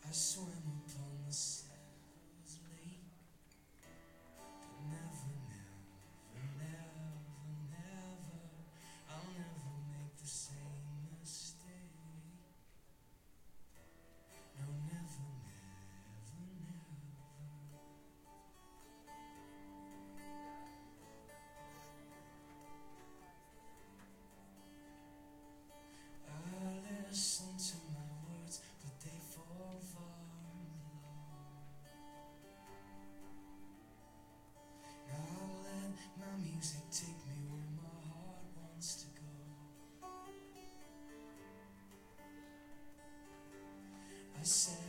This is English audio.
I swam upon the Severs lake, but never, I'll never make the same mistake. No, never, I listen to my words, but they fall far below. I'll let my music take me where my heart wants to go. I said